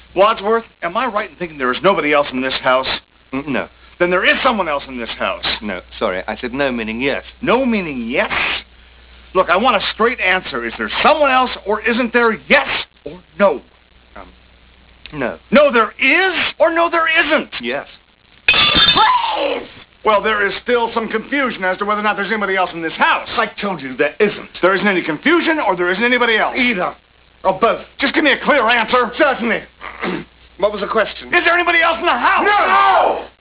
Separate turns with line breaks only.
Wadsworth, am I right in thinking there is nobody else in this house?
No.
Then there is someone else in this house.
No, sorry. I said no meaning yes.
No meaning yes? Look, I want a straight answer. Is there someone else or isn't there? Yes or no?
No.
No, there is or no, there isn't?
Yes.
Please!
Well, there is still some confusion as to whether or not there's anybody else in this house.
I told you there isn't.
There isn't any confusion or there isn't anybody else?
Either. Or both.
Just give me a clear answer.
Certainly. What was the question?
Is there anybody else in the house?
No!